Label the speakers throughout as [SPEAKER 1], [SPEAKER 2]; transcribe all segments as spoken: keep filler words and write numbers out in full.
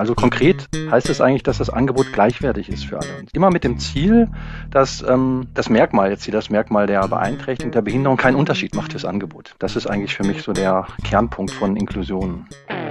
[SPEAKER 1] Also konkret heißt es eigentlich, dass das Angebot gleichwertig ist für alle. Und immer mit dem Ziel, dass ähm, das Merkmal, jetzt hier das Merkmal der Beeinträchtigung, der Behinderung keinen Unterschied macht fürs Angebot. Das ist eigentlich für mich so der Kernpunkt von Inklusion.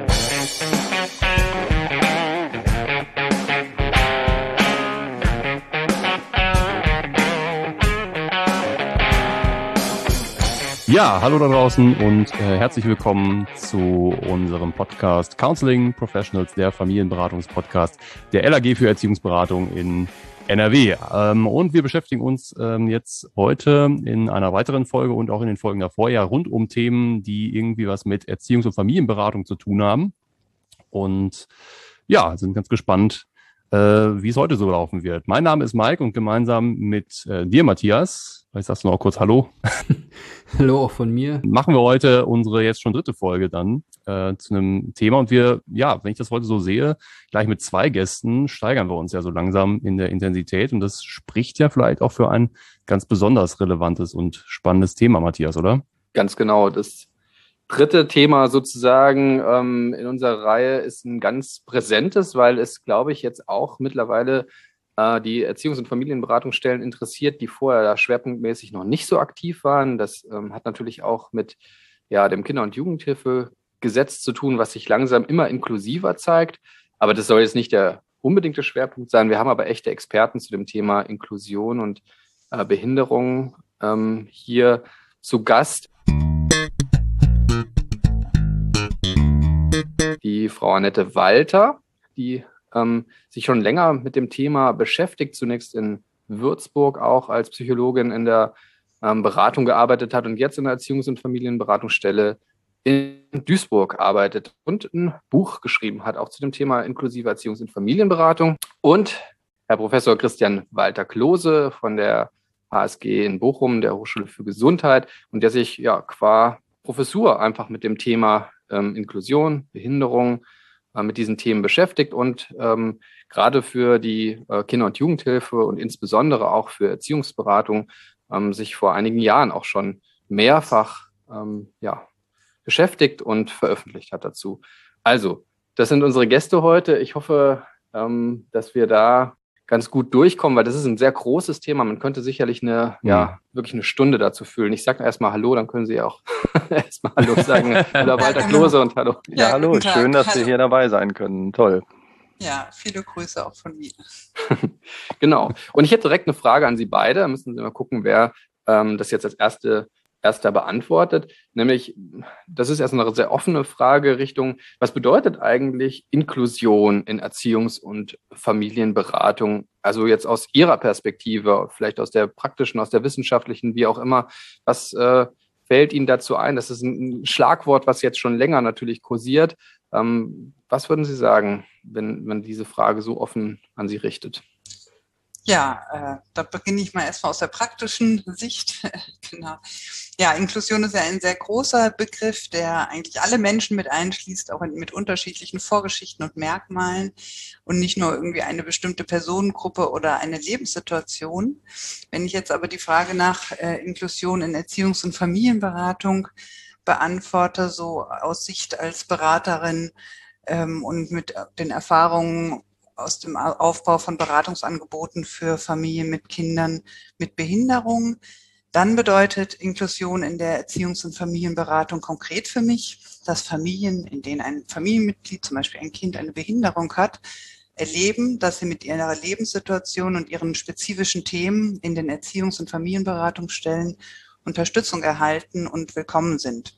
[SPEAKER 2] Ja, hallo da draußen und äh, herzlich willkommen zu unserem Podcast Counseling Professionals, der Familienberatungspodcast der L A G für Erziehungsberatung in N R W. Ähm, und wir beschäftigen uns ähm, jetzt heute in einer weiteren Folge und auch in den Folgen davor ja rund um Themen, die irgendwie was mit Erziehungs- und Familienberatung zu tun haben. Und ja, sind ganz gespannt, äh, wie es heute so laufen wird. Mein Name ist Mike und gemeinsam mit äh, dir, Matthias, vielleicht sagst du noch kurz Hallo.
[SPEAKER 3] Hallo auch von mir.
[SPEAKER 2] Machen wir heute unsere jetzt schon dritte Folge dann äh, zu einem Thema. Und wir, ja, wenn ich das heute so sehe, gleich mit zwei Gästen steigern wir uns ja so langsam in der Intensität. Und das spricht ja vielleicht auch für ein ganz besonders relevantes und spannendes Thema, Matthias, oder?
[SPEAKER 4] Ganz genau. Das dritte Thema sozusagen ähm, in unserer Reihe ist ein ganz präsentes, weil es, glaube ich, jetzt auch mittlerweile äh, die Erziehungs- und Familienberatungsstellen interessiert, die vorher da schwerpunktmäßig noch nicht so aktiv waren. Das ähm, hat natürlich auch mit ja, dem Kinder- und Jugendhilfegesetz zu tun, was sich langsam immer inklusiver zeigt. Aber das soll jetzt nicht der unbedingte Schwerpunkt sein. Wir haben aber echte Experten zu dem Thema Inklusion und äh, Behinderung ähm, hier zu Gast. Die Frau Annette Walter, die ähm, sich schon länger mit dem Thema beschäftigt, zunächst in Würzburg auch als Psychologin in der ähm, Beratung gearbeitet hat und jetzt in der Erziehungs- und Familienberatungsstelle in Duisburg arbeitet und ein Buch geschrieben hat, auch zu dem Thema inklusive Erziehungs- und Familienberatung. Und Herr Professor Christian Walter-Klose von der H S G in Bochum, der Hochschule für Gesundheit, und der sich ja qua Professur einfach mit dem Thema ähm, Inklusion, Behinderung, äh, mit diesen Themen beschäftigt und ähm, gerade für die äh, Kinder- und Jugendhilfe und insbesondere auch für Erziehungsberatung ähm, sich vor einigen Jahren auch schon mehrfach ähm, ja, beschäftigt und veröffentlicht hat dazu. Also, das sind unsere Gäste heute. Ich hoffe, ähm, dass wir da ganz gut durchkommen, weil das ist ein sehr großes Thema. Man könnte sicherlich eine, mhm. ja, wirklich eine Stunde dazu füllen. Ich sage erstmal Hallo, dann können Sie auch erstmal Hallo sagen. Hallo Walter Klose und Hallo.
[SPEAKER 1] Ja, ja hallo, schön, dass hallo. Sie hier dabei sein können. Toll.
[SPEAKER 5] Ja, viele Grüße auch von mir.
[SPEAKER 4] Genau. Und ich hätte direkt eine Frage an Sie beide. Da müssen Sie mal gucken, wer ähm, das jetzt als erste erster beantwortet, nämlich, das ist erst eine sehr offene Frage Richtung, was bedeutet eigentlich Inklusion in Erziehungs- und Familienberatung? Also jetzt aus Ihrer Perspektive, vielleicht aus der praktischen, aus der wissenschaftlichen, wie auch immer, was äh, fällt Ihnen dazu ein? Das ist ein Schlagwort, was jetzt schon länger natürlich kursiert. Ähm, was würden Sie sagen, wenn man diese Frage so offen an Sie richtet?
[SPEAKER 5] Ja, äh, da beginne ich mal erstmal aus der praktischen Sicht. Genau. Ja, Inklusion ist ja ein sehr großer Begriff, der eigentlich alle Menschen mit einschließt, auch mit unterschiedlichen Vorgeschichten und Merkmalen und nicht nur irgendwie eine bestimmte Personengruppe oder eine Lebenssituation. Wenn ich jetzt aber die Frage nach äh, Inklusion in Erziehungs- und Familienberatung beantworte, so aus Sicht als Beraterin ähm, und mit den Erfahrungen aus dem Aufbau von Beratungsangeboten für Familien mit Kindern mit Behinderung, dann bedeutet Inklusion in der Erziehungs- und Familienberatung konkret für mich, dass Familien, in denen ein Familienmitglied, zum Beispiel ein Kind, eine Behinderung hat, erleben, dass sie mit ihrer Lebenssituation und ihren spezifischen Themen in den Erziehungs- und Familienberatungsstellen Unterstützung erhalten und willkommen sind.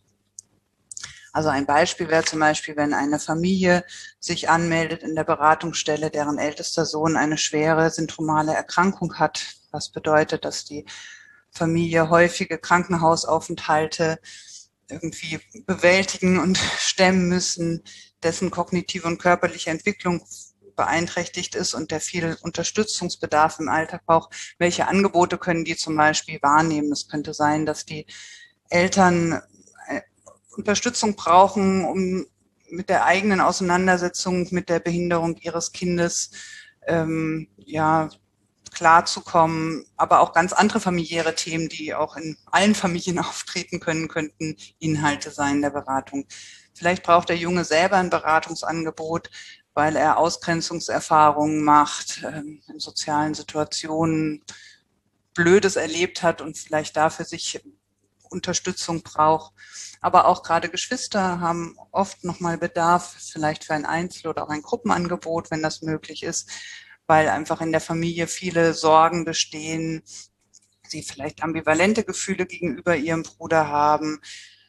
[SPEAKER 5] Also ein Beispiel wäre zum Beispiel, wenn eine Familie sich anmeldet in der Beratungsstelle, deren ältester Sohn eine schwere syndromale Erkrankung hat. Was bedeutet, dass die Familie häufige Krankenhausaufenthalte irgendwie bewältigen und stemmen müssen, dessen kognitive und körperliche Entwicklung beeinträchtigt ist und der viel Unterstützungsbedarf im Alltag braucht. Welche Angebote können die zum Beispiel wahrnehmen? Es könnte sein, dass die Eltern Unterstützung brauchen, um mit der eigenen Auseinandersetzung mit der Behinderung ihres Kindes ähm, ja klarzukommen, aber auch ganz andere familiäre Themen, die auch in allen Familien auftreten können, könnten Inhalte sein der Beratung. Vielleicht braucht der Junge selber ein Beratungsangebot, weil er Ausgrenzungserfahrungen macht, ähm, in sozialen Situationen Blödes erlebt hat und vielleicht dafür sich Unterstützung braucht. Aber auch gerade Geschwister haben oft nochmal Bedarf, vielleicht für ein Einzel- oder auch ein Gruppenangebot, wenn das möglich ist, weil einfach in der Familie viele Sorgen bestehen, sie vielleicht ambivalente Gefühle gegenüber ihrem Bruder haben,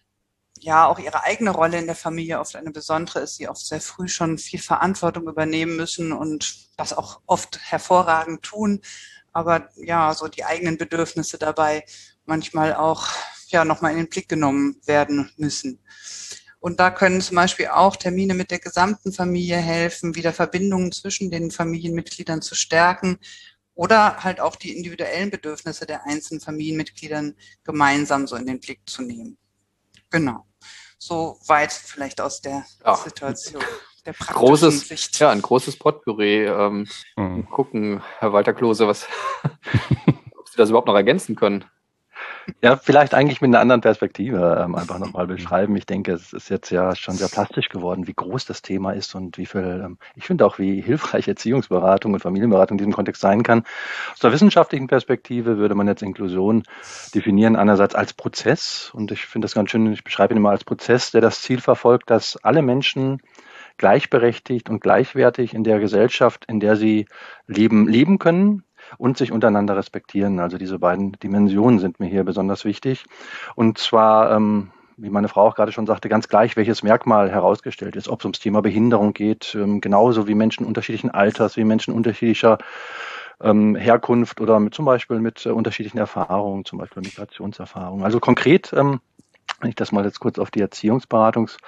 [SPEAKER 5] ja, auch ihre eigene Rolle in der Familie oft eine besondere ist, sie oft sehr früh schon viel Verantwortung übernehmen müssen und das auch oft hervorragend tun, aber ja, so die eigenen Bedürfnisse dabei manchmal auch ja nochmal in den Blick genommen werden müssen. Und da können zum Beispiel auch Termine mit der gesamten Familie helfen, wieder Verbindungen zwischen den Familienmitgliedern zu stärken oder halt auch die individuellen Bedürfnisse der einzelnen Familienmitgliedern gemeinsam so in den Blick zu nehmen. Genau. So weit vielleicht aus der ja. Situation der praktischen
[SPEAKER 4] großes,
[SPEAKER 5] Sicht.
[SPEAKER 4] Ja, ein großes Potpourri. Ähm,
[SPEAKER 2] Mhm.
[SPEAKER 4] Gucken, Herr Walter Klose, was, ob Sie das überhaupt noch ergänzen können.
[SPEAKER 1] Ja, vielleicht eigentlich mit einer anderen Perspektive ähm, einfach nochmal beschreiben. Ich denke, es ist jetzt ja schon sehr plastisch geworden, wie groß das Thema ist und wie viel, ähm, ich finde auch, wie hilfreich Erziehungsberatung und Familienberatung in diesem Kontext sein kann. Aus der wissenschaftlichen Perspektive würde man jetzt Inklusion definieren, einerseits als Prozess, und ich finde das ganz schön, ich beschreibe ihn immer als Prozess, der das Ziel verfolgt, dass alle Menschen gleichberechtigt und gleichwertig in der Gesellschaft, in der sie leben, leben können und sich untereinander respektieren. Also diese beiden Dimensionen sind mir hier besonders wichtig. Und zwar, ähm, wie meine Frau auch gerade schon sagte, ganz gleich, welches Merkmal herausgestellt ist, ob es ums Thema Behinderung geht, ähm, genauso wie Menschen unterschiedlichen Alters, wie Menschen unterschiedlicher ähm, Herkunft oder mit, zum Beispiel mit äh, unterschiedlichen Erfahrungen, zum Beispiel Migrationserfahrungen. Also konkret, ähm, wenn ich das mal jetzt kurz auf die Erziehungsberatungs-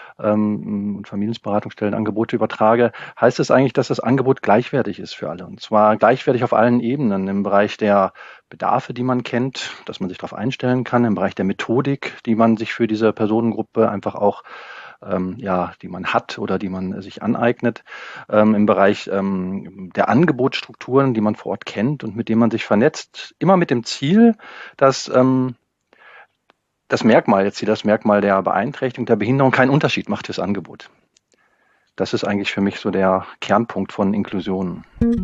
[SPEAKER 1] und Familienberatungsstellen Angebote übertrage, heißt es eigentlich, dass das Angebot gleichwertig ist für alle. Und zwar gleichwertig auf allen Ebenen, im Bereich der Bedarfe, die man kennt, dass man sich darauf einstellen kann, im Bereich der Methodik, die man sich für diese Personengruppe einfach auch ähm, ja, die man hat oder die man sich aneignet, ähm, im Bereich ähm, der Angebotsstrukturen, die man vor Ort kennt und mit denen man sich vernetzt, immer mit dem Ziel, dass ähm, das Merkmal, jetzt hier das Merkmal der Beeinträchtigung, der Behinderung keinen Unterschied macht fürs Angebot. Das ist eigentlich für mich so der Kernpunkt von Inklusion.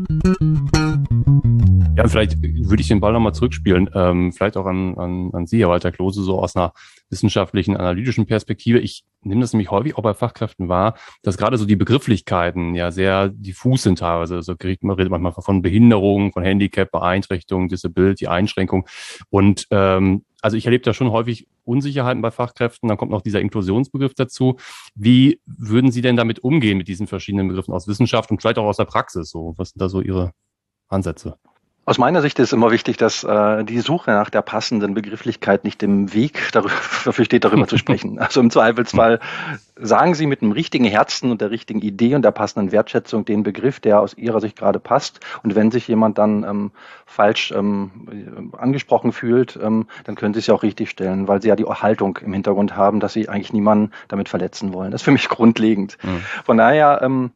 [SPEAKER 2] Ja, vielleicht würde ich den Ball nochmal zurückspielen, ähm, vielleicht auch an, an, an Sie, Herr Walter Klose, so aus einer wissenschaftlichen, analytischen Perspektive. Ich nehme das nämlich häufig auch bei Fachkräften wahr, dass gerade so die Begrifflichkeiten ja sehr diffus sind teilweise. Also man redet manchmal von Behinderung, von Handicap, Beeinträchtigung, Disability, Einschränkung. Und ähm, also ich erlebe da schon häufig Unsicherheiten bei Fachkräften. Dann kommt noch dieser Inklusionsbegriff dazu. Wie würden Sie denn damit umgehen mit diesen verschiedenen Begriffen aus Wissenschaft und vielleicht auch aus der Praxis? So, was sind da so Ihre Ansätze?
[SPEAKER 1] Aus meiner Sicht ist immer wichtig, dass äh, die Suche nach der passenden Begrifflichkeit nicht im Weg darüber, dafür steht, darüber zu sprechen. Also im Zweifelsfall sagen Sie mit dem richtigen Herzen und der richtigen Idee und der passenden Wertschätzung den Begriff, der aus Ihrer Sicht gerade passt. Und wenn sich jemand dann ähm, falsch ähm, angesprochen fühlt, ähm, dann können Sie es ja auch richtig stellen, weil Sie ja die Haltung im Hintergrund haben, dass Sie eigentlich niemanden damit verletzen wollen. Das ist für mich grundlegend. Mhm. Von daher, ähm,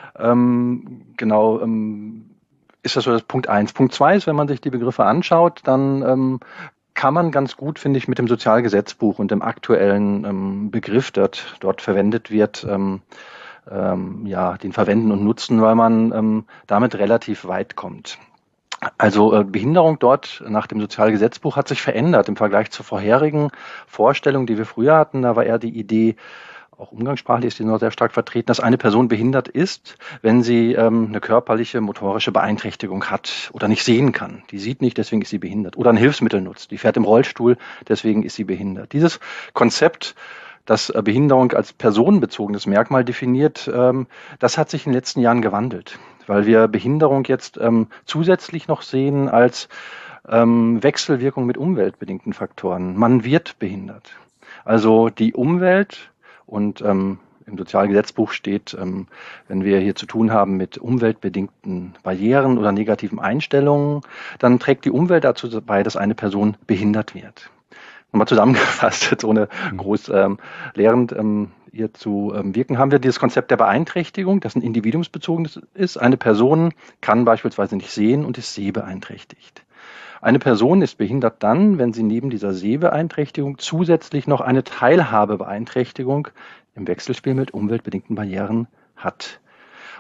[SPEAKER 1] ähm, genau, ähm, ist das so das Punkt eins. Punkt zwei ist, wenn man sich die Begriffe anschaut, dann ähm, kann man ganz gut, finde ich, mit dem Sozialgesetzbuch und dem aktuellen ähm, Begriff, der dort, dort verwendet wird, ähm, ähm, ja, den verwenden und nutzen, weil man ähm, damit relativ weit kommt. Also äh, Behinderung dort nach dem Sozialgesetzbuch hat sich verändert im Vergleich zur vorherigen Vorstellung, die wir früher hatten. Da war eher die Idee, auch umgangssprachlich ist die noch sehr stark vertreten, dass eine Person behindert ist, wenn sie ähm, eine körperliche, motorische Beeinträchtigung hat oder nicht sehen kann. Die sieht nicht, deswegen ist sie behindert. Oder ein Hilfsmittel nutzt. Die fährt im Rollstuhl, deswegen ist sie behindert. Dieses Konzept, das äh, Behinderung als personenbezogenes Merkmal definiert, ähm, das hat sich in den letzten Jahren gewandelt, weil wir Behinderung jetzt ähm, zusätzlich noch sehen als ähm, Wechselwirkung mit umweltbedingten Faktoren. Man wird behindert. Also die Umwelt. Und ähm, im Sozialgesetzbuch steht, ähm, wenn wir hier zu tun haben mit umweltbedingten Barrieren oder negativen Einstellungen, dann trägt die Umwelt dazu bei, dass eine Person behindert wird. Nochmal zusammengefasst, jetzt ohne groß ähm, lehrend ähm, hier zu ähm, wirken, haben wir dieses Konzept der Beeinträchtigung, das ein individuumsbezogenes ist. Eine Person kann beispielsweise nicht sehen und ist sehbeeinträchtigt. Eine Person ist behindert dann, wenn sie neben dieser Sehbeeinträchtigung zusätzlich noch eine Teilhabebeeinträchtigung im Wechselspiel mit umweltbedingten Barrieren hat.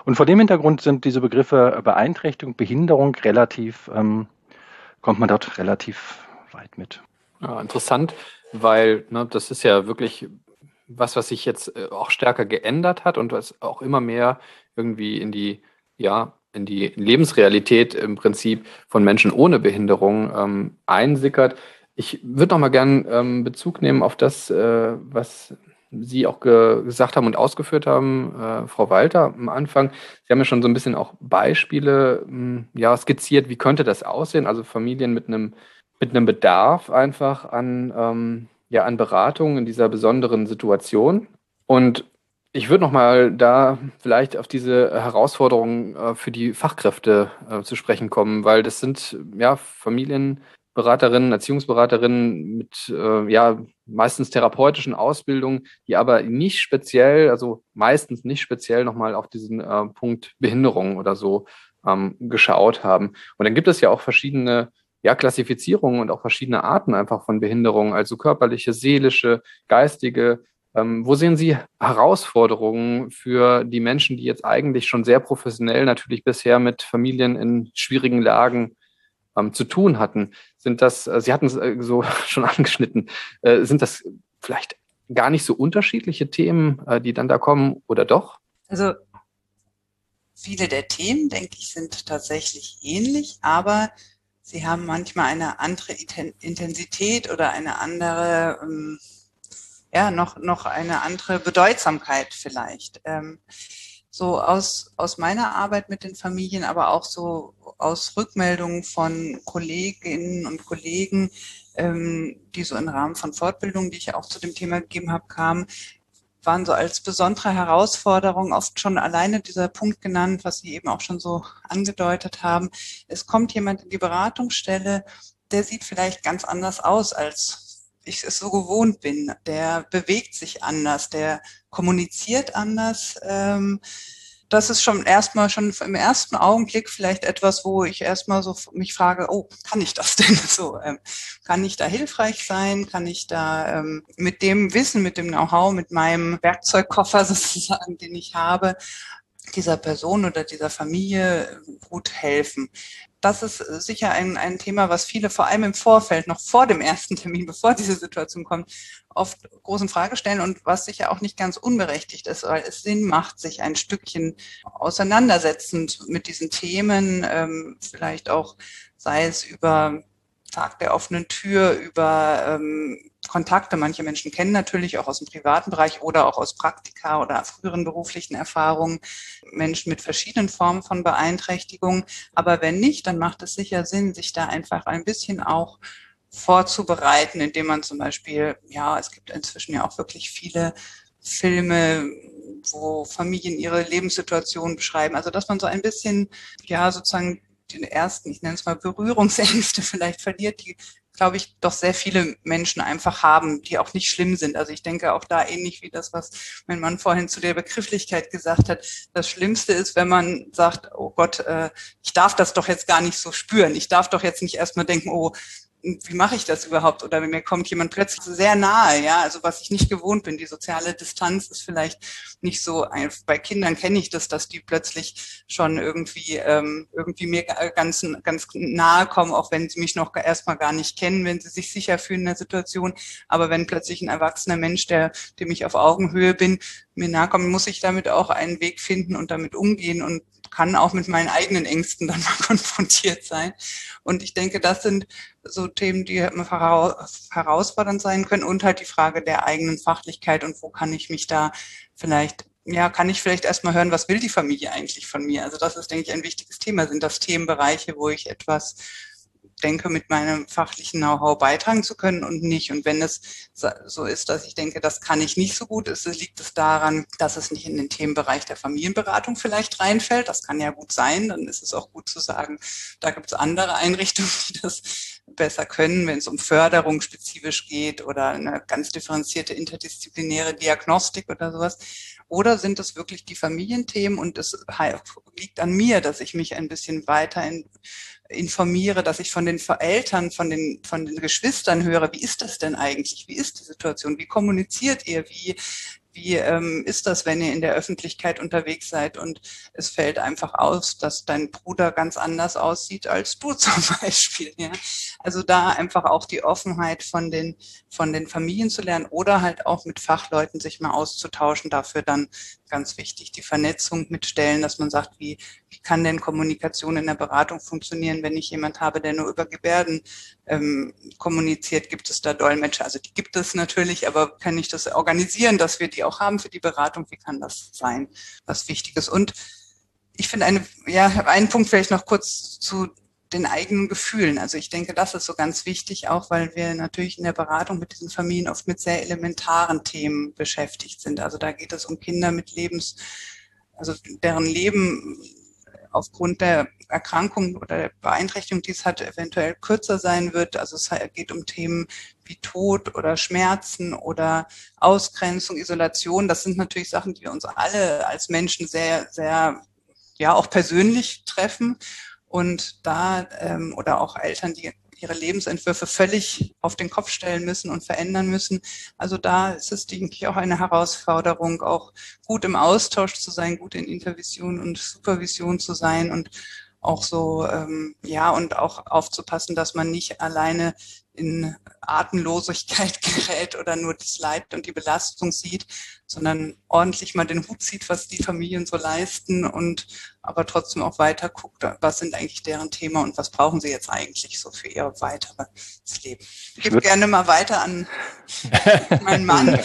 [SPEAKER 1] Und vor dem Hintergrund sind diese Begriffe Beeinträchtigung, Behinderung relativ, ähm, kommt man dort relativ weit mit.
[SPEAKER 4] Ja, interessant, weil ne, das ist ja wirklich was, was sich jetzt auch stärker geändert hat und was auch immer mehr irgendwie in die, ja, in die Lebensrealität im Prinzip von Menschen ohne Behinderung ähm, einsickert. Ich würde noch mal gern ähm, Bezug nehmen auf das, äh, was Sie auch ge- gesagt haben und ausgeführt haben, äh, Frau Walter, am Anfang. Sie haben ja schon so ein bisschen auch Beispiele mh, ja, skizziert, wie könnte das aussehen? Also Familien mit einem mit einem Bedarf einfach an, ähm, ja, an Beratung in dieser besonderen Situation. Und ich würde noch mal da vielleicht auf diese Herausforderungen äh, für die Fachkräfte äh, zu sprechen kommen, weil das sind ja Familienberaterinnen, Erziehungsberaterinnen mit äh, ja meistens therapeutischen Ausbildungen, die aber nicht speziell, also meistens nicht speziell noch mal auf diesen äh, Punkt Behinderung oder so ähm, geschaut haben. Und dann gibt es ja auch verschiedene ja, Klassifizierungen und auch verschiedene Arten einfach von Behinderungen, also körperliche, seelische, geistige. Ähm, wo sehen Sie Herausforderungen für die Menschen, die jetzt eigentlich schon sehr professionell natürlich bisher mit Familien in schwierigen Lagen ähm, zu tun hatten? Sind das, äh, Sie hatten es äh, so schon angeschnitten, äh, sind das vielleicht gar nicht so unterschiedliche Themen, äh, die dann da kommen oder doch?
[SPEAKER 5] Also viele der Themen, denke ich, sind tatsächlich ähnlich, aber sie haben manchmal eine andere Intensität oder eine andere, ähm, ja, noch, noch eine andere Bedeutsamkeit vielleicht. Ähm, so aus, aus meiner Arbeit mit den Familien, aber auch so aus Rückmeldungen von Kolleginnen und Kollegen, ähm, die so im Rahmen von Fortbildungen, die ich ja auch zu dem Thema gegeben habe, kamen, waren so als besondere Herausforderung oft schon alleine dieser Punkt genannt, was Sie eben auch schon so angedeutet haben. Es kommt jemand in die Beratungsstelle, der sieht vielleicht ganz anders aus, als ich es so gewohnt bin. Der bewegt sich anders, der kommuniziert anders. Ähm, das ist schon erstmal schon im ersten Augenblick vielleicht etwas, wo ich erstmal so mich frage, oh, kann ich das denn so? Ähm, kann ich da hilfreich sein? Kann ich da ähm, mit dem Wissen, mit dem Know-how, mit meinem Werkzeugkoffer sozusagen, den ich habe, dieser Person oder dieser Familie gut helfen? Das ist sicher ein, ein Thema, was viele vor allem im Vorfeld, noch vor dem ersten Termin, bevor diese Situation kommt, oft großen Frage stellen und was sicher auch nicht ganz unberechtigt ist, weil es Sinn macht, sich ein Stückchen auseinandersetzend mit diesen Themen, ähm, vielleicht auch, sei es über Tag der offenen Tür, über ähm, Kontakte. Manche Menschen kennen natürlich auch aus dem privaten Bereich oder auch aus Praktika oder früheren beruflichen Erfahrungen Menschen mit verschiedenen Formen von Beeinträchtigung. Aber wenn nicht, dann macht es sicher Sinn, sich da einfach ein bisschen auch vorzubereiten, indem man zum Beispiel, ja, es gibt inzwischen ja auch wirklich viele Filme, wo Familien ihre Lebenssituation beschreiben. Also dass man so ein bisschen, ja, sozusagen den ersten, ich nenne es mal Berührungsängste vielleicht verliert, die, glaube ich, doch sehr viele Menschen einfach haben, die auch nicht schlimm sind. Also ich denke auch da ähnlich wie das, was mein Mann vorhin zu der Begrifflichkeit gesagt hat. Das Schlimmste ist, wenn man sagt, oh Gott, äh, ich darf das doch jetzt gar nicht so spüren. Ich darf doch jetzt nicht erstmal denken, oh, wie mache ich das überhaupt? Oder wenn mir kommt jemand plötzlich sehr nahe, ja, also was ich nicht gewohnt bin. Die soziale Distanz ist vielleicht nicht so, bei Kindern kenne ich das, dass die plötzlich schon irgendwie, ähm, irgendwie mir ganz, ganz nahe kommen, auch wenn sie mich noch erstmal gar nicht kennen, wenn sie sich sicher fühlen in der Situation. Aber wenn plötzlich ein erwachsener Mensch, der, dem ich auf Augenhöhe bin, mir nahe kommt, muss ich damit auch einen Weg finden und damit umgehen und kann auch mit meinen eigenen Ängsten dann mal konfrontiert sein. Und ich denke, das sind so Themen, die herausfordernd sein können und halt die Frage der eigenen Fachlichkeit und wo kann ich mich da vielleicht, ja, kann ich vielleicht erstmal hören, was will die Familie eigentlich von mir? Also das ist, denke ich, ein wichtiges Thema. Sind das Themenbereiche, wo ich etwas denke, mit meinem fachlichen Know-how beitragen zu können und nicht. Und wenn es so ist, dass ich denke, das kann ich nicht so gut, ist, liegt es daran, dass es nicht in den Themenbereich der Familienberatung vielleicht reinfällt. Das kann ja gut sein. Dann ist es auch gut zu sagen, da gibt es andere Einrichtungen, die das besser können, wenn es um Förderung spezifisch geht oder eine ganz differenzierte interdisziplinäre Diagnostik oder sowas. Oder sind es wirklich die Familienthemen und es liegt an mir, dass ich mich ein bisschen weiter in, informiere, dass ich von den Eltern, von den, von den Geschwistern höre, wie ist das denn eigentlich? Wie ist die Situation? Wie kommuniziert ihr? Wie, wie ähm, ist das, wenn ihr in der Öffentlichkeit unterwegs seid und es fällt einfach aus, dass dein Bruder ganz anders aussieht als du zum Beispiel. Ja? Also da einfach auch die Offenheit von den, von den Familien zu lernen oder halt auch mit Fachleuten sich mal auszutauschen. Dafür dann ganz wichtig die Vernetzung mit Stellen, dass man sagt, wie, wie kann denn Kommunikation in der Beratung funktionieren, wenn ich jemand habe, der nur über Gebärden ähm, kommuniziert, gibt es da Dolmetscher? Also die gibt es natürlich, aber kann ich das organisieren, dass wir die auch haben für die Beratung? Wie kann das sein? Was Wichtiges. Und ich finde eine, ja, einen Punkt vielleicht noch kurz zu den eigenen Gefühlen. Also ich denke, das ist so ganz wichtig, auch weil wir natürlich in der Beratung mit diesen Familien oft mit sehr elementaren Themen beschäftigt sind. Also da geht es um Kinder mit Lebens, also deren Leben aufgrund der Erkrankung oder der Beeinträchtigung, die es hat, eventuell kürzer sein wird. Also es geht um Themen wie Tod oder Schmerzen oder Ausgrenzung, Isolation. Das sind natürlich Sachen, die uns alle als Menschen sehr, sehr, ja, auch persönlich treffen. Und da, ähm, oder auch Eltern, die ihre Lebensentwürfe völlig auf den Kopf stellen müssen und verändern müssen. Also da ist es, denke ich, auch eine Herausforderung, auch gut im Austausch zu sein, gut in Intervision und Supervision zu sein und auch so, ähm, ja, und auch aufzupassen, dass man nicht alleine in Atemlosigkeit gerät oder nur das Leid und die Belastung sieht, sondern ordentlich mal den Hut zieht, was die Familien so leisten und aber trotzdem auch weiter guckt, was sind eigentlich deren Thema und was brauchen sie jetzt eigentlich so für ihr weiteres Leben. Ich gebe gerne mal weiter an meinen Mann.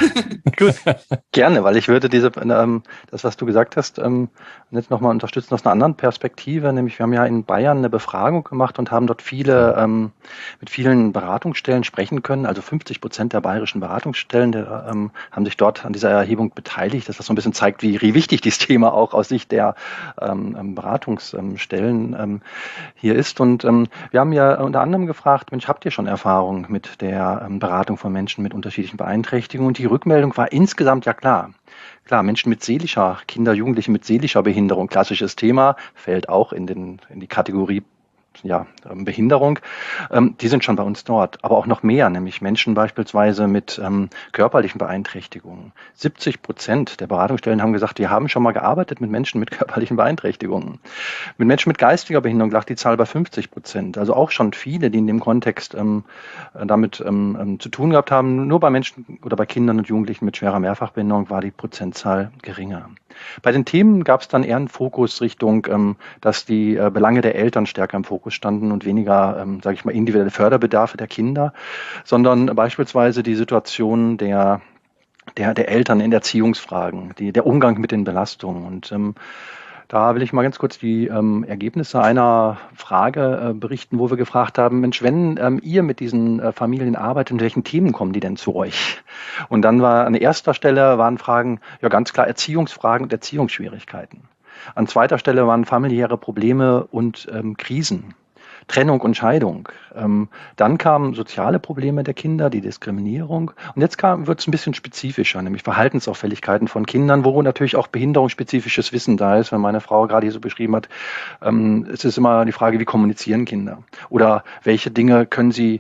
[SPEAKER 1] Gut, gerne, weil ich würde diese, ähm, das, was du gesagt hast, ähm, jetzt nochmal unterstützen aus einer anderen Perspektive, nämlich wir haben ja in Bayern eine Befragung gemacht und haben dort viele, ähm, mit vielen Beratungsstellen sprechen können, also fünfzig Prozent der bayerischen Beratungsstellen der, ähm, haben sich dort an dieser Erhebung beteiligt, dass das so ein bisschen zeigt, wie, wie wichtig dieses Thema auch aus Sicht der ähm, Beratungsstellen ähm, hier ist. Und ähm, wir haben ja unter anderem gefragt, Mensch, habt ihr schon Erfahrung mit der ähm, Beratung von Menschen mit unterschiedlichen Beeinträchtigungen? Und die Rückmeldung war insgesamt ja klar. Klar, Menschen mit seelischer, Kinder, Jugendliche mit seelischer Behinderung, klassisches Thema, fällt auch in den in die Kategorie ja, Behinderung, ähm, die sind schon bei uns dort, aber auch noch mehr, nämlich Menschen beispielsweise mit ähm, körperlichen Beeinträchtigungen. siebzig Prozent der Beratungsstellen haben gesagt, wir haben schon mal gearbeitet mit Menschen mit körperlichen Beeinträchtigungen. Mit Menschen mit geistiger Behinderung lag die Zahl bei fünfzig Prozent, also auch schon viele, die in dem Kontext ähm, damit ähm, zu tun gehabt haben. Nur bei Menschen oder bei Kindern und Jugendlichen mit schwerer Mehrfachbehinderung war die Prozentzahl geringer. Bei den Themen gab es dann eher einen Fokus Richtung, ähm, dass die äh, Belange der Eltern stärker im Fokus standen und weniger, ähm, sage ich mal, individuelle Förderbedarfe der Kinder, sondern beispielsweise die Situation der der, der Eltern in Erziehungsfragen, die, der Umgang mit den Belastungen. Und ähm, da will ich mal ganz kurz die ähm, Ergebnisse einer Frage äh, berichten, wo wir gefragt haben, Mensch, wenn ähm, ihr mit diesen äh, Familien arbeitet, in welchen Themen kommen die denn zu euch? Und dann war an erster Stelle waren Fragen, ja ganz klar Erziehungsfragen und Erziehungsschwierigkeiten. An zweiter Stelle waren familiäre Probleme und ähm, Krisen. Trennung und Scheidung. Ähm, dann kamen soziale Probleme der Kinder, die Diskriminierung. Und jetzt wird es ein bisschen spezifischer, nämlich Verhaltensauffälligkeiten von Kindern, wo natürlich auch behinderungsspezifisches Wissen da ist, wenn meine Frau gerade hier so beschrieben hat. Ähm, es ist immer die Frage, wie kommunizieren Kinder? Oder welche Dinge können sie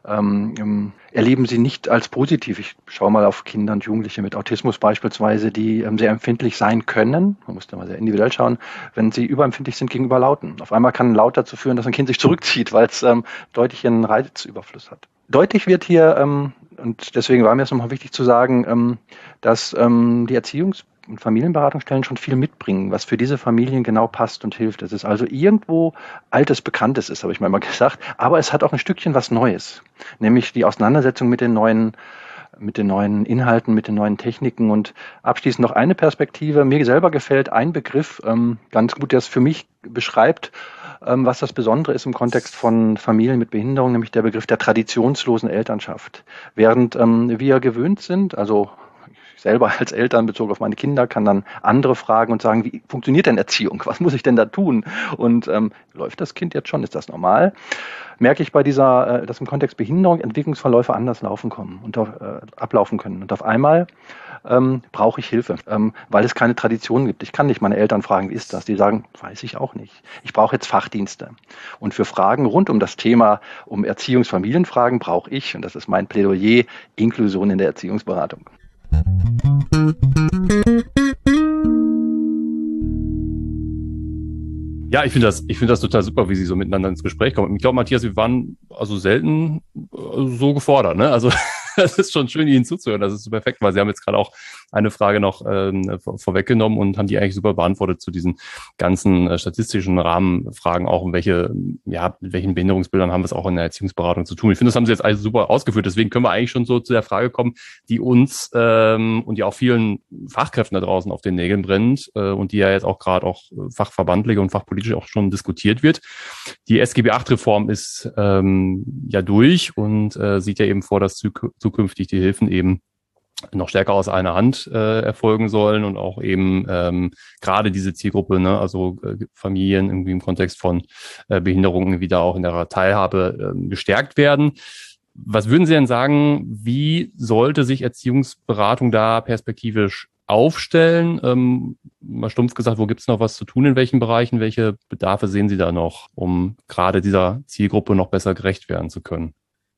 [SPEAKER 1] Ähm, erleben sie nicht als positiv. Ich schaue mal auf Kinder und Jugendliche mit Autismus beispielsweise, die ähm, sehr empfindlich sein können. Man muss da mal sehr individuell schauen, wenn sie überempfindlich sind gegenüber Lauten. Auf einmal kann ein Laut dazu führen, dass ein Kind sich zurückzieht, weil es ähm, deutlich einen Reizüberfluss hat. Deutlich wird hier, ähm, und deswegen war mir es nochmal wichtig zu sagen, ähm, dass ähm, die Erziehungs- und Familienberatungsstellen schon viel mitbringen, was für diese Familien genau passt und hilft. Es ist also irgendwo altes Bekanntes ist, habe ich mal immer gesagt, aber es hat auch ein Stückchen was Neues, nämlich die Auseinandersetzung mit den neuen mit den neuen Inhalten, mit den neuen Techniken. Und abschließend noch eine Perspektive. Mir selber gefällt ein Begriff ähm, ganz gut, der es für mich beschreibt, ähm, was das Besondere ist im Kontext von Familien mit Behinderung, nämlich der Begriff der traditionslosen Elternschaft. Während ähm, wir gewöhnt sind, also selber als Eltern bezogen auf meine Kinder kann dann andere fragen und sagen, wie funktioniert denn Erziehung? Was muss ich denn da tun? Und ähm, läuft das Kind jetzt schon? Ist das normal? Merke ich bei dieser, äh, dass im Kontext Behinderung Entwicklungsverläufe anders laufen kommen und auf, äh, ablaufen können. Und auf einmal ähm, brauche ich Hilfe, ähm, weil es keine Tradition gibt. Ich kann nicht meine Eltern fragen, wie ist das? Die sagen, weiß ich auch nicht. Ich brauche jetzt Fachdienste. Und für Fragen rund um das Thema, um Erziehungsfamilienfragen brauche ich, und das ist mein Plädoyer, Inklusion in der Erziehungsberatung.
[SPEAKER 2] Ja, ich finde das, ich finde das total super, wie Sie so miteinander ins Gespräch kommen. Ich glaube, Matthias, wir waren also selten so gefordert, ne? Also das ist schon schön, Ihnen zuzuhören. Das ist so perfekt, weil Sie haben jetzt gerade auch eine Frage noch ähm, vor, vorweggenommen und haben die eigentlich super beantwortet zu diesen ganzen äh, statistischen Rahmenfragen auch, um welche, ja, mit welchen Behinderungsbildern haben wir es auch in der Erziehungsberatung zu tun. Ich finde, das haben Sie jetzt also super ausgeführt. Deswegen können wir eigentlich schon so zu der Frage kommen, die uns ähm, und die auch vielen Fachkräften da draußen auf den Nägeln brennt äh, und die ja jetzt auch gerade auch fachverbandliche und fachpolitisch auch schon diskutiert wird. Die S G B acht Reform ist ähm, ja durch und äh, sieht ja eben vor, dass zuk- zukünftig die Hilfen eben noch stärker aus einer Hand äh, erfolgen sollen und auch eben ähm, gerade diese Zielgruppe, ne, also äh, Familien irgendwie im Kontext von äh, Behinderungen wieder auch in der Teilhabe äh, gestärkt werden. Was würden Sie denn sagen, wie sollte sich Erziehungsberatung da perspektivisch aufstellen? Ähm, mal stumpf gesagt, wo gibt es noch was zu tun, in welchen Bereichen? Welche Bedarfe sehen Sie da noch, um gerade dieser Zielgruppe noch besser gerecht werden zu können?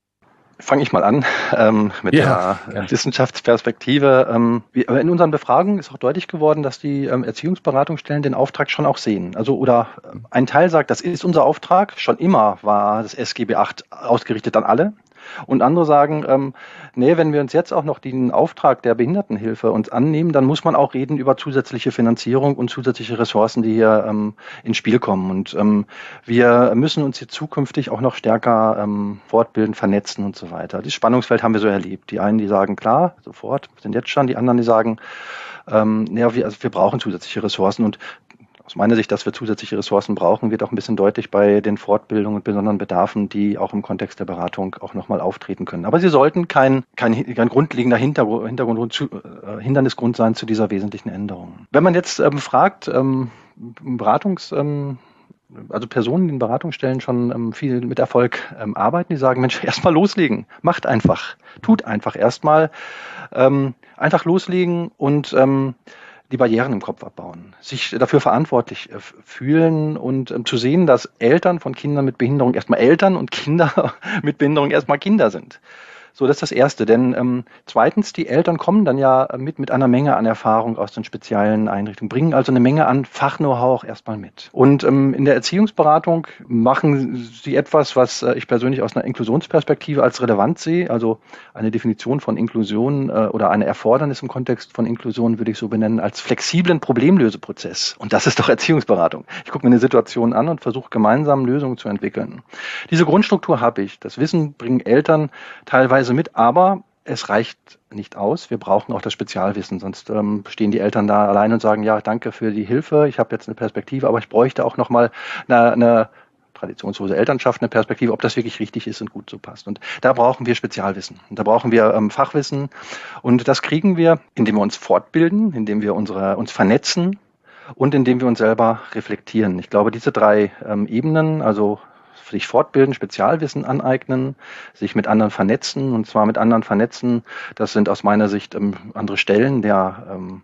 [SPEAKER 1] Fange ich mal an ähm, mit
[SPEAKER 2] Ja,
[SPEAKER 1] der
[SPEAKER 2] gerne.
[SPEAKER 1] Wissenschaftsperspektive. Ähm, wir, in unseren Befragungen ist auch deutlich geworden, dass die ähm, Erziehungsberatungsstellen den Auftrag schon auch sehen. Also oder äh, ein Teil sagt, das ist unser Auftrag. Schon immer war das S G B acht ausgerichtet an alle. Und andere sagen, ähm, nee, wenn wir uns jetzt auch noch den Auftrag der Behindertenhilfe uns annehmen, dann muss man auch reden über zusätzliche Finanzierung und zusätzliche Ressourcen, die hier ähm, ins Spiel kommen. Und ähm, wir müssen uns hier zukünftig auch noch stärker ähm, fortbilden, vernetzen und so weiter. Das Spannungsfeld haben wir so erlebt. Die einen, die sagen, klar, sofort, sind jetzt schon. Die anderen, die sagen, ähm, ja, wir, also wir brauchen zusätzliche Ressourcen. Und aus meiner Sicht, dass wir zusätzliche Ressourcen brauchen, wird auch ein bisschen deutlich bei den Fortbildungen und besonderen Bedarfen, die auch im Kontext der Beratung auch nochmal auftreten können. Aber sie sollten kein, kein, kein grundlegender Hintergrund, Hintergrund zu, äh, Hindernisgrund sein zu dieser wesentlichen Änderung. Wenn man jetzt ähm, fragt, ähm, Beratungs, ähm, also Personen, die in Beratungsstellen schon ähm, viel mit Erfolg ähm, arbeiten, die sagen, Mensch, erstmal loslegen, macht einfach, tut einfach erstmal, ähm, einfach loslegen und ähm, die Barrieren im Kopf abbauen, sich dafür verantwortlich äh, fühlen und ähm, zu sehen, dass Eltern von Kindern mit Behinderung erstmal Eltern und Kinder mit Behinderung erstmal Kinder sind. So, das ist das Erste. Denn ähm, zweitens, die Eltern kommen dann ja mit mit einer Menge an Erfahrung aus den speziellen Einrichtungen, bringen also eine Menge an Fach-Know-how auch erstmal mit. Und ähm, in der Erziehungsberatung machen sie etwas, was äh, ich persönlich aus einer Inklusionsperspektive als relevant sehe. Also eine Definition von Inklusion äh, oder eine Erfordernis im Kontext von Inklusion würde ich so benennen als flexiblen Problemlöseprozess. Und das ist doch Erziehungsberatung. Ich gucke mir eine Situation an und versuche gemeinsam Lösungen zu entwickeln. Diese Grundstruktur habe ich. Das Wissen bringen Eltern teilweise mit, aber es reicht nicht aus. Wir brauchen auch das Spezialwissen, sonst ähm, stehen die Eltern da allein und sagen, ja, danke für die Hilfe, ich habe jetzt eine Perspektive, aber ich bräuchte auch nochmal eine, eine traditionslose Elternschaft, eine Perspektive, ob das wirklich richtig ist und gut so passt. Und da brauchen wir Spezialwissen. Und da brauchen wir ähm, Fachwissen. Und das kriegen wir, indem wir uns fortbilden, indem wir unsere, uns vernetzen und indem wir uns selber reflektieren. Ich glaube, diese drei ähm, Ebenen, also sich fortbilden, Spezialwissen aneignen, sich mit anderen vernetzen und zwar mit anderen vernetzen. Das sind aus meiner Sicht ähm, andere Stellen der, ähm,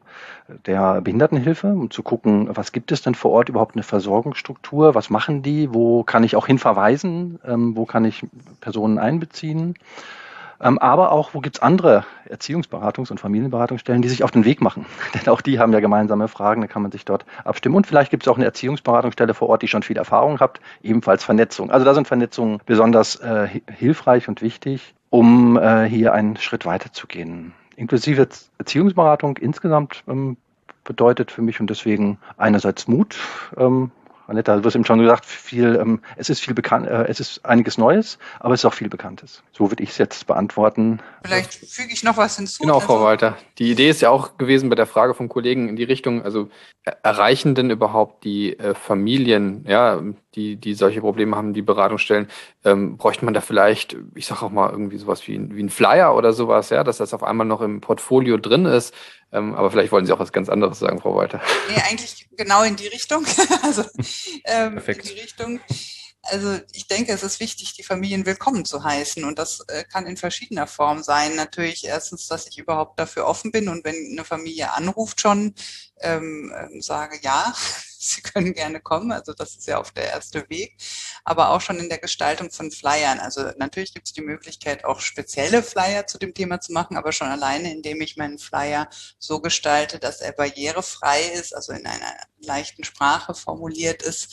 [SPEAKER 1] der Behindertenhilfe, um zu gucken, was gibt es denn vor Ort überhaupt eine Versorgungsstruktur, was machen die, wo kann ich auch hinverweisen, ähm, wo kann ich Personen einbeziehen. Ähm, aber auch, wo gibt's andere Erziehungsberatungs- und Familienberatungsstellen, die sich auf den Weg machen? Denn auch die haben ja gemeinsame Fragen, da kann man sich dort abstimmen. Und vielleicht gibt es auch eine Erziehungsberatungsstelle vor Ort, die schon viel Erfahrung hat, ebenfalls Vernetzung. Also da sind Vernetzungen besonders äh, hilfreich und wichtig, um äh, hier einen Schritt weiter zu gehen. Inklusive Erziehungsberatung insgesamt ähm, bedeutet für mich und deswegen einerseits Mut, ähm, Annette, du hast eben schon gesagt, viel, ähm, es ist viel bekannt, äh, es ist einiges Neues, aber es ist auch viel Bekanntes. So würde ich es jetzt beantworten.
[SPEAKER 5] Vielleicht füge ich noch was hinzu.
[SPEAKER 4] Genau, Frau
[SPEAKER 5] Also,
[SPEAKER 4] Walter. Die Idee ist ja auch gewesen bei der Frage vom Kollegen in die Richtung, also äh, erreichen denn überhaupt die äh, Familien, ja, die, die solche Probleme haben, die Beratungsstellen, ähm, bräuchte man da vielleicht, ich sage auch mal irgendwie sowas wie, ein- wie ein Flyer oder sowas, ja, dass das auf einmal noch im Portfolio drin ist. Ähm, aber vielleicht wollen Sie auch was ganz anderes sagen, Frau Walter.
[SPEAKER 5] nee, eigentlich genau in die Richtung. Also ähm, in
[SPEAKER 4] Perfekt.
[SPEAKER 5] die Richtung. Also ich denke, es ist wichtig, die Familien willkommen zu heißen und das äh, kann in verschiedener Form sein. Natürlich erstens, dass ich überhaupt dafür offen bin und wenn eine Familie anruft schon, ähm, ähm, sage, ja, Sie können gerne kommen, also das ist ja auch der erste Weg, aber auch schon in der Gestaltung von Flyern. Also natürlich gibt es die Möglichkeit, auch spezielle Flyer zu dem Thema zu machen, aber schon alleine, indem ich meinen Flyer so gestalte, dass er barrierefrei ist, also in einer leichten Sprache formuliert ist,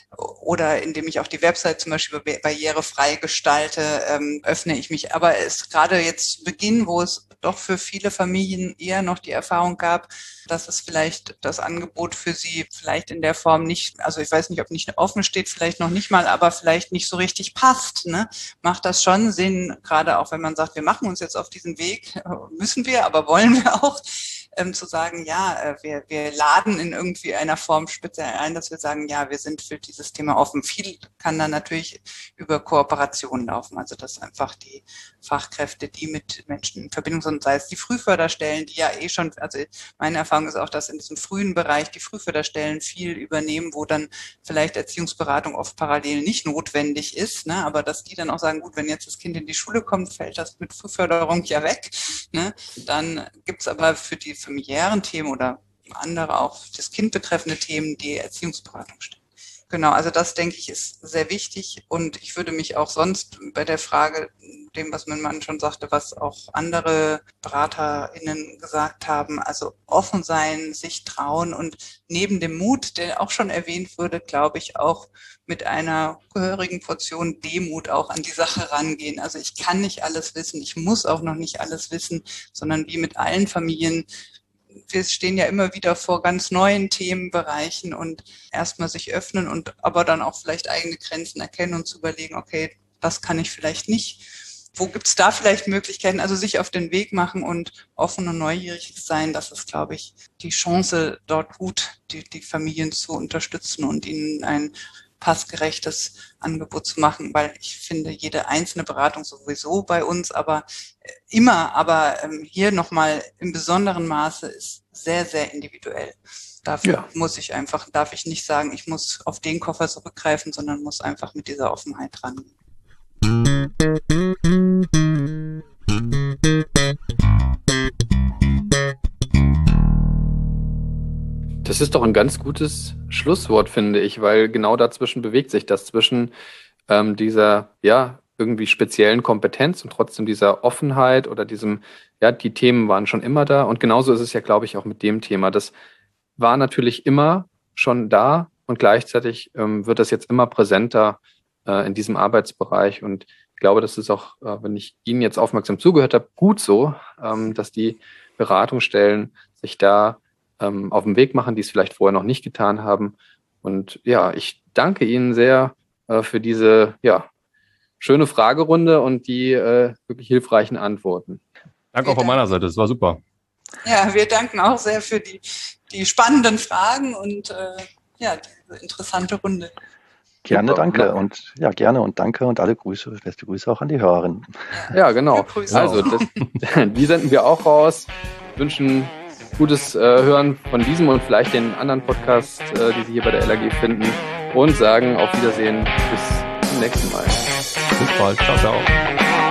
[SPEAKER 5] oder indem ich auch die Website zum Beispiel barrierefrei gestalte, ähm, öffne ich mich. Aber es ist gerade jetzt zu Beginn, wo es doch für viele Familien eher noch die Erfahrung gab, dass es vielleicht das Angebot für sie vielleicht in der Form nicht, also ich weiß nicht, ob nicht offen steht, vielleicht noch nicht mal, aber vielleicht nicht so richtig passt. Ne? Macht das schon Sinn, gerade auch wenn man sagt, wir machen uns jetzt auf diesen Weg, müssen wir, aber wollen wir auch, ähm, zu sagen, ja, wir, wir laden in irgendwie einer Form speziell ein, dass wir sagen, ja, wir sind für dieses Thema offen. Viel kann dann natürlich über Kooperationen laufen, also dass einfach die Fachkräfte, die mit Menschen in Verbindung sind, sei es die Frühförderstellen, die ja eh schon, also meine Erfahrung ist auch, dass in diesem frühen Bereich die Frühförderstellen viel übernehmen, wo dann vielleicht Erziehungsberatung oft parallel nicht notwendig ist, ne, aber dass die dann auch sagen, gut, wenn jetzt das Kind in die Schule kommt, fällt das mit Frühförderung ja weg, ne, dann gibt's aber für die familiären Themen oder andere auch das Kind betreffende Themen die Erziehungsberatung stellen. Genau, also das, denke ich, ist sehr wichtig und ich würde mich auch sonst bei der Frage, dem, was mein Mann schon sagte, was auch andere BeraterInnen gesagt haben, also offen sein, sich trauen und neben dem Mut, der auch schon erwähnt wurde, glaube ich, auch mit einer gehörigen Portion Demut auch an die Sache rangehen. Also ich kann nicht alles wissen, ich muss auch noch nicht alles wissen, sondern wie mit allen Familien, wir stehen ja immer wieder vor ganz neuen Themenbereichen und erstmal sich öffnen und aber dann auch vielleicht eigene Grenzen erkennen und zu überlegen, okay, das kann ich vielleicht nicht. Wo gibt's da vielleicht Möglichkeiten? Also sich auf den Weg machen und offen und neugierig sein, das ist, glaube ich, die Chance, dort gut die, die Familien zu unterstützen und ihnen ein passgerechtes Angebot zu machen, weil ich finde, jede einzelne Beratung sowieso bei uns, aber immer, aber ähm, hier nochmal im besonderen Maße ist sehr, sehr individuell. Dafür ja. muss ich einfach, darf ich nicht sagen, ich muss auf den Koffer zurückgreifen, sondern muss einfach mit dieser Offenheit rangehen.
[SPEAKER 4] Das ist doch ein ganz gutes Schlusswort, finde ich, weil genau dazwischen bewegt sich das, zwischen ähm, dieser, ja, irgendwie speziellen Kompetenz und trotzdem dieser Offenheit oder diesem, ja, die Themen waren schon immer da und genauso ist es ja, glaube ich, auch mit dem Thema. Das war natürlich immer schon da und gleichzeitig ähm, wird das jetzt immer präsenter äh, in diesem Arbeitsbereich und ich glaube, das ist auch, äh, wenn ich Ihnen jetzt aufmerksam zugehört habe, gut so, ähm, dass die Beratungsstellen sich da ähm, auf den Weg machen, die es vielleicht vorher noch nicht getan haben. Und ja, ich danke Ihnen sehr äh, für diese ja, schöne Fragerunde und die äh, wirklich hilfreichen Antworten.
[SPEAKER 2] Danke auch von meiner Seite, das war super.
[SPEAKER 5] Ja, wir danken auch sehr für die, die spannenden Fragen und äh, ja, diese interessante Runde.
[SPEAKER 1] Gerne, danke und ja, gerne und danke und alle Grüße, beste Grüße auch an die Hörerinnen.
[SPEAKER 4] Ja, genau. Also, das, die senden wir auch raus, wünschen gutes äh, Hören von diesem und vielleicht den anderen Podcasts, äh, die Sie hier bei der L A G finden und sagen auf Wiedersehen, bis zum nächsten Mal.
[SPEAKER 2] Bis bald, ciao, ciao.